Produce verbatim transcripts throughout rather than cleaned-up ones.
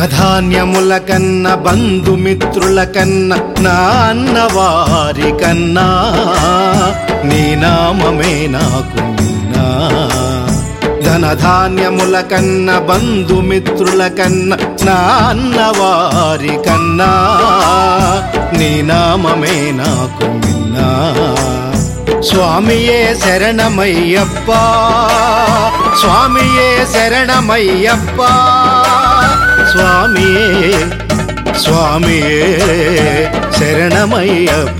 ధనధాన్యముల కన్న బంధుమిత్రుల కన్న నా అన్నవారి కన్నా నీ నామమే నాకు మిన్నా. ధనధాన్యముల కన్న బంధుమిత్రుల కన్న నా అన్నవారి కన్నా నీ నామమే నాకు మిన్నా. స్వామియే శరణమయ్యప్ప, స్వామియే శరణమయ్యప్ప, స్వామియే స్వామియే శరణమయ్యప్ప.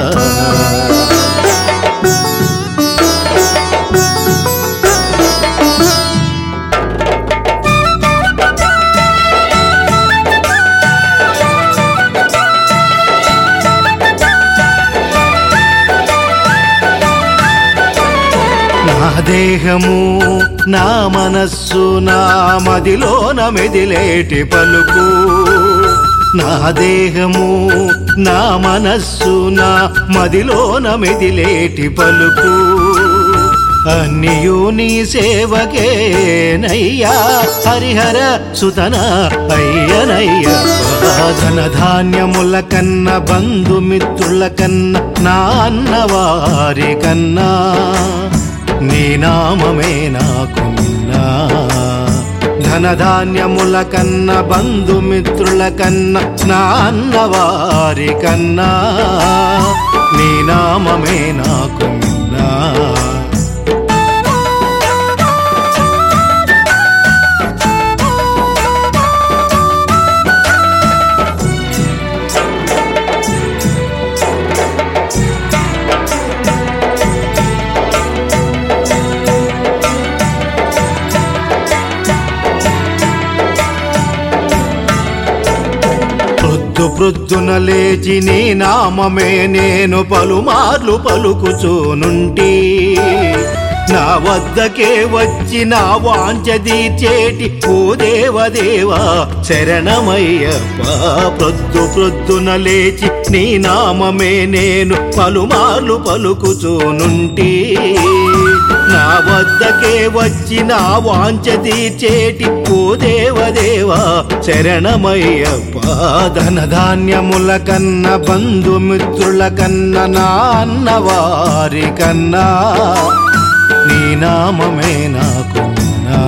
నా దేహము నా మనస్సు నా మదిలోన మెదిలేటి పలుకు. నా దేహము నా మనస్సు నా మదిలోన మెదిలేటి పలుకు. అన్నియు నీ సేవకే నయ్యా హరిహర సుతన అయ్యనయ్యప్ప. ధనధాన్యముల కన్న బంధుమిత్రుల కన్న నా అన్నవారి కన్నా నీ నామమే నాకు మిన్నా. ధనధాన్యముల కన్న బంధుమిత్రుల కన్న నా అన్నవారి కన్నా నీ నామమే నాకు మిన్నా. ప్రొద్దున లేచి నీ నామమే నేను పలుమార్లు పలుకుచూనుంటి. నా వద్దకే వచ్చి నా వాంఛ తీర్చేటి ఓ దేవదేవా శరణమయ్యప్ప. ప్రొద్దు ప్రొద్దున లేచి నీ నామమే నేను పలుమార్లు పలుకుచూనుంటి. నా వద్దకే వచ్చి నా వాంఛ తీర్చేటి ఓ దేవదేవా శరణమయ్యప్ప. ధనధాన్యముల కన్న బంధుమిత్రుల కన్న నా అన్నవారి కన్నా నీ నామమే నాకు మిన్నా.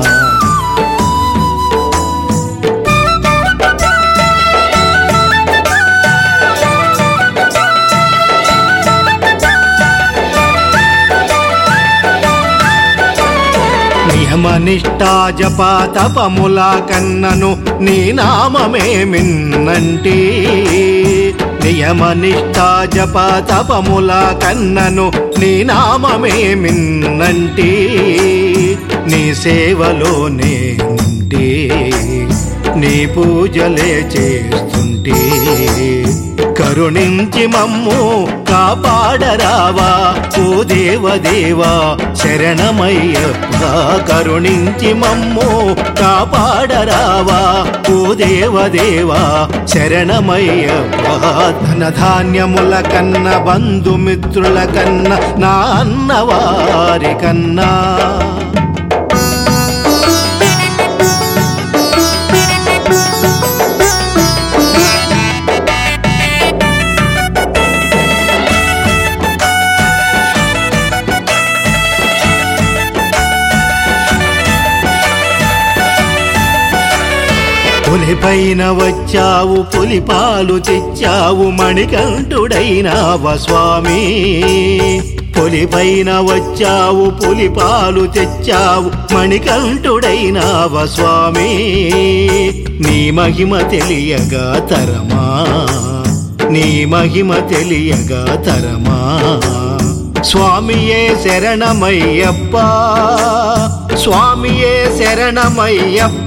నియమనిష్టా జపా తపముల కన్నను నీ నామమే మిన్నంటి. నియమనిష్టా జపా తపముల కన్నను నీ నామమే మిన్నంటి. నీ సేవలోనే నుండి నీ పూజలే చేస్తుంటే కరుణించి మమ్ము కాపాడరావా ఓ దేవదేవా శరణమయ్యప్ప. కరుణించి మమ్ము కాపాడరావా ఓ దేవదేవా శరణమయ్యప్ప. ధనధాన్యముల కన్న బంధుమిత్రుల కన్న నా అన్నవారి కన్నా పులిపైన వచ్చావు పులిపాలు తెచ్చావు మణికంఠుడైనావ స్వామి. పులిపైన వచ్చావు పులిపాలు తెచ్చావు మణికంఠుడైనావ స్వామి. నీ మహిమ తెలియగా తరమా, నీ మహిమ తెలియగా తరమా. స్వామియే శరణమయ్యప్ప, స్వామియే శరణమయ్యప్ప,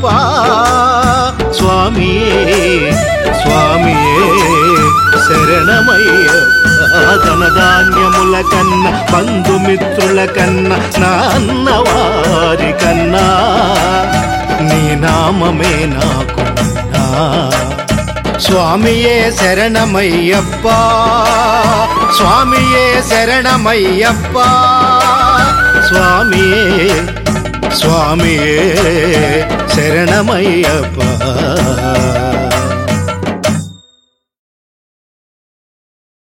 స్వామియే స్వామియే శరణమయ్యప్ప. ధనధాన్యముల కన్న బంధుమిత్రుల కన్న నా అన్నవారి కన్నా నీ నామమే నాకు మిన్నా. స్వామియే శరణమయ్యప్ప, స్వామియే శరణమయ్యప్ప, స్వామియే స్వామియే శరణమయ్యప్ప.